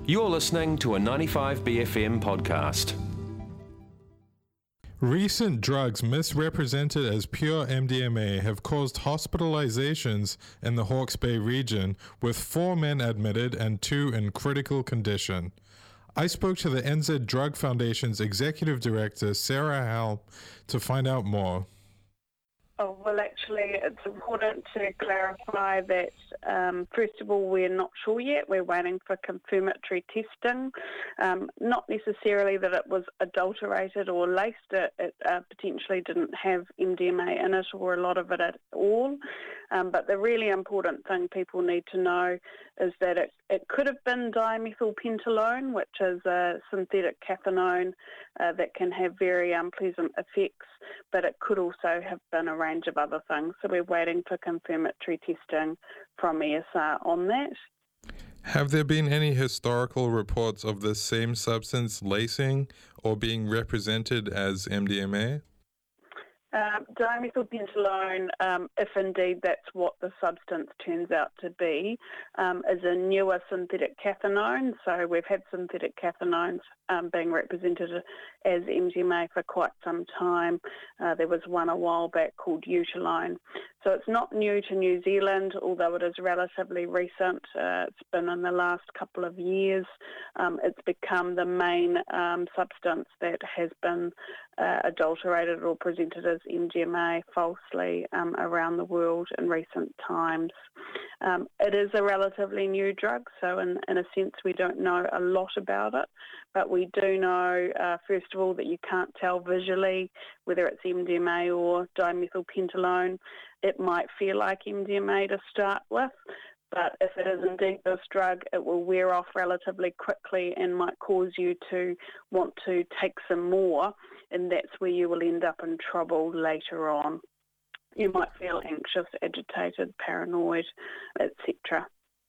You're listening to a 95BFM podcast. Recent drugs misrepresented as pure MDMA have caused hospitalizations in the Hawke's Bay region, with 4 men admitted and 2 in critical condition. I spoke to the NZ Drug Foundation's Executive Director, Sarah Helm, to find out more. Oh, well, actually, it's important to clarify that, first of all, we're not sure yet. We're waiting for confirmatory testing. Not necessarily that it was adulterated or laced. It potentially didn't have MDMA in it or a lot of it at all. But the really important thing people need to know is that it could have been dimethylpentalone, which is a synthetic cathinone that can have very unpleasant effects, but it could also have been a range of other things. So we're waiting for confirmatory testing from ESR on that. Have there been any historical reports of the same substance lacing or being represented as MDMA? Dimethylpentalone, if indeed that's what the substance turns out to be, is a newer synthetic cathinone. So we've had synthetic cathinones being represented as MDMA for quite some time. There was one a while back called Eutalone. So it's not new to New Zealand, although it is relatively recent. It's been in the last couple of years. It's become the main substance that has been adulterated or presented as MDMA falsely around the world in recent times. It is a relatively new drug, so in a sense we don't know a lot about it, but we do know, first of all, that you can't tell visually whether it's MDMA or dimethylpentalone. It might feel like MDMA to start with, but if it is indeed this drug, it will wear off relatively quickly and might cause you to want to take some more, and that's where you will end up in trouble later on. You might feel anxious, agitated, paranoid, etc.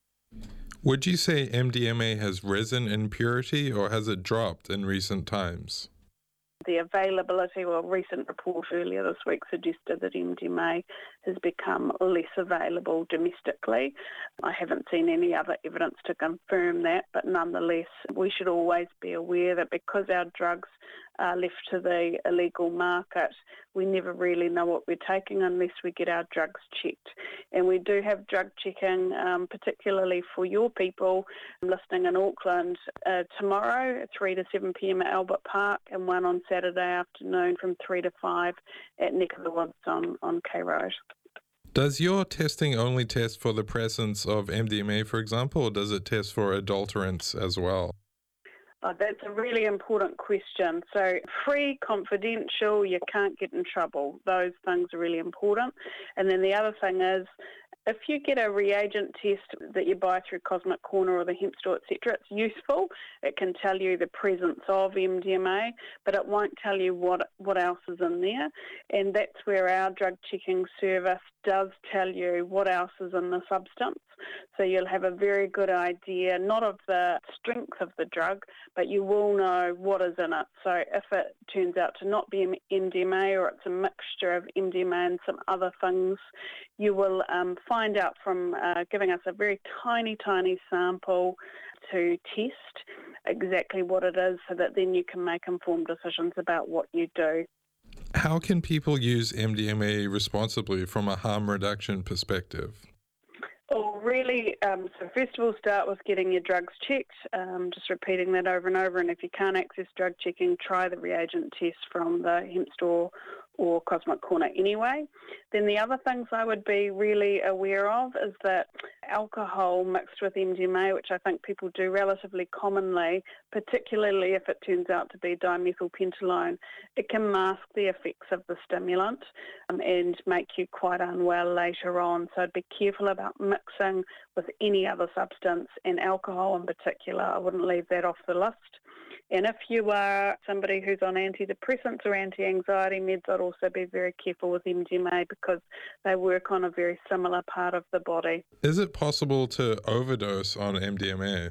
Would you say MDMA has risen in purity, or has it dropped in recent times? The availability, well, a recent report earlier this week suggested that MDMA has become less available domestically. I haven't seen any other evidence to confirm that, but nonetheless, we should always be aware that because our drugs are left to the illegal market, we never really know what we're taking unless we get our drugs checked. And we do have drug checking, particularly for your people listening in Auckland tomorrow, 3 to 7 p.m. at Albert Park, and one on Saturday afternoon from 3 to 5 at Neck of the Woods on K Road. Does your testing only test for the presence of MDMA, for example, or does it test for adulterants as well? Oh, that's a really important question. So free, confidential, you can't get in trouble. Those things are really important. And then the other thing is, if you get a reagent test that you buy through Cosmic Corner or the hemp store, etc., it's useful. It can tell you the presence of MDMA, but it won't tell you what else is in there. And that's where our drug checking service does tell you what else is in the substance. So you'll have a very good idea, not of the strength of the drug, but you will know what is in it. So if it turns out to not be MDMA, or it's a mixture of MDMA and some other things, you will find out from giving us a very tiny, tiny sample to test exactly what it is, so that then you can make informed decisions about what you do. How can people use MDMA responsibly from a harm reduction perspective? Well, really, so first of all, start with getting your drugs checked, just repeating that over and over. And if you can't access drug checking, try the reagent test from the hemp store or Cosmic Corner anyway. Then the other things I would be really aware of is that alcohol mixed with MDMA, which I think people do relatively commonly, particularly if it turns out to be dimethylpentalone, it can mask the effects of the stimulant and make you quite unwell later on. So I'd be careful about mixing with any other substance, and alcohol in particular. I wouldn't leave that off the list. And if you are somebody who's on antidepressants or anti-anxiety meds, I'd also be very careful with MDMA because they work on a very similar part of the body. Is it possible to overdose on MDMA?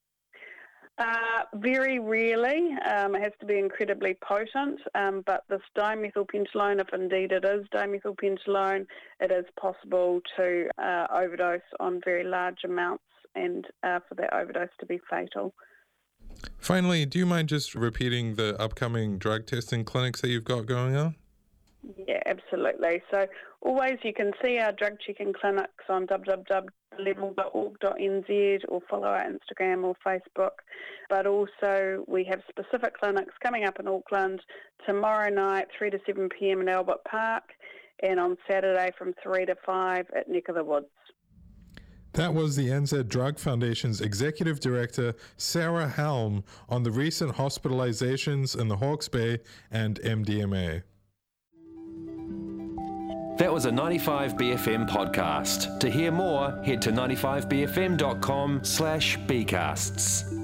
Very rarely. It has to be incredibly potent, but this dimethylpentalone, if indeed it is dimethylpentalone, it is possible to overdose on very large amounts and for that overdose to be fatal. Finally, do you mind just repeating the upcoming drug testing clinics that you've got going on? Yeah, absolutely. So always you can see our drug checking clinics on www.level.org.nz or follow our Instagram or Facebook. But also we have specific clinics coming up in Auckland tomorrow night, 3 to 7 p.m. in Albert Park, and on Saturday from 3 to 5 at Neck of the Woods. That was the NZ Drug Foundation's Executive Director, Sarah Helm, on the recent hospitalizations in the Hawke's Bay and MDMA. That was a 95BFM podcast. To hear more, head to 95bfm.com/bcasts.